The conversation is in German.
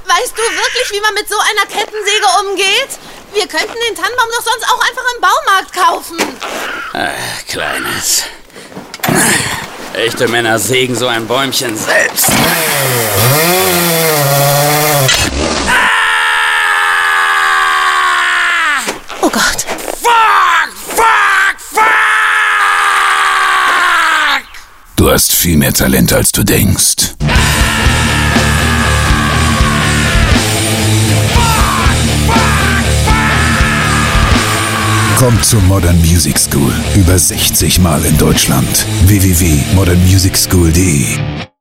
Weißt du wirklich, wie man mit so einer Kettensäge umgeht? Wir könnten den Tannenbaum doch sonst auch einfach im Baumarkt kaufen. Ach, Kleines. Echte Männer sägen so ein Bäumchen selbst. Oh Gott. Fuck! Du hast viel mehr Talent, als du denkst. Kommt zur Modern Music School. Über 60 Mal in Deutschland. www.modernmusicschool.de